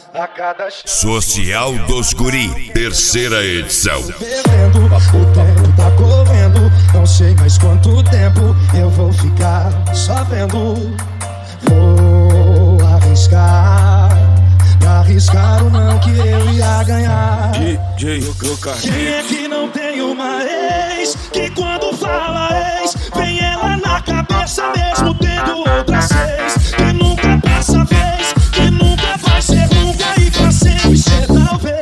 Social dos Guri, terceira edição. O tempo tá correndo, não sei mais quanto tempo eu vou ficar só vendo. Vou arriscar, pra arriscar o não que eu ia ganhar. DJ Quem é que não tem uma ex, que quando fala ex, vem ela na cabeça mesmo tendo outras seis, que nunca passa vez, que nunca vai ser nunca e pra sempre ser talvez.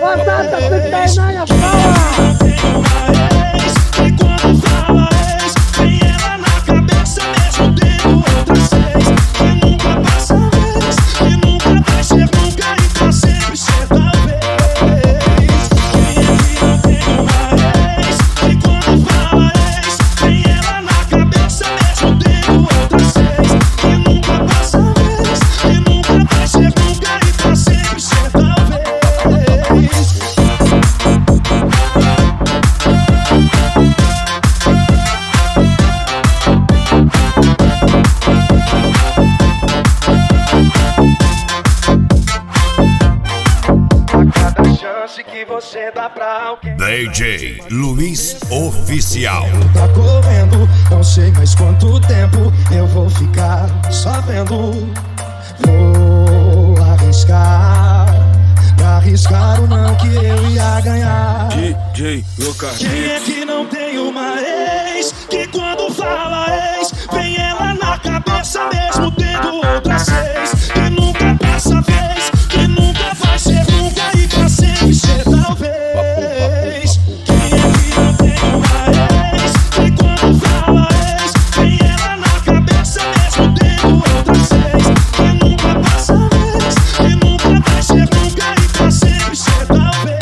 Que você dá pra alguém. DJ Luiz Oficial. Tá correndo, não sei mais quanto tempo eu vou ficar só vendo. Vou arriscar, pra arriscar o não que eu ia ganhar. DJ Quem é que não tem uma ex, que quando fala ex, vem ela na cabeça mesmo tendo outras seis, que nunca passa vez, que nunca vai ser nunca e pra sempre ser talvez. Quem é que não tem uma ex, que quando fala ex, vem ela na cabeça mesmo tendo outras seis, que nunca passa vez, que nunca vai ser nunca e pra sempre ser talvez.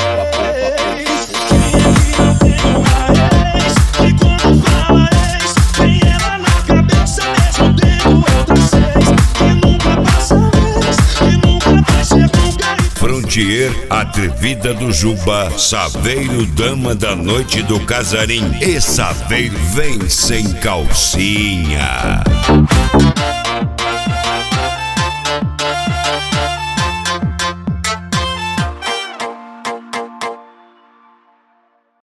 Frontier, Atrevida do Juba, Saveiro, Dama da Noite do Casarim. E Saveiro vem sem calcinha.